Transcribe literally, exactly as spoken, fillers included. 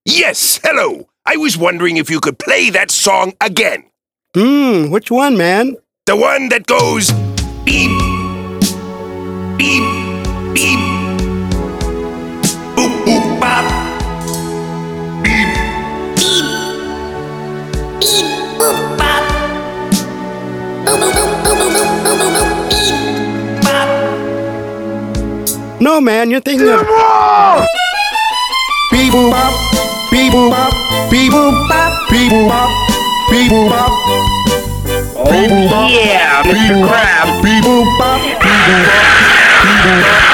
Yes, hello. I was wondering if you could play that song again. Hmm, which one, man? The one that goes beep, beep, beep, boop, boop, bop, beep, beep, beep, boop, bop, boop, boop, boop, boop, boop, boop, boop, boop, beep, bop. No, man, you're thinking of... Beep boop bop, beep boop bop, beep boop bop, beep boop bop, beep boop bop. Oh yeah, Mister Krabs. Beep boop bop, beep boop bop, beep boop bop.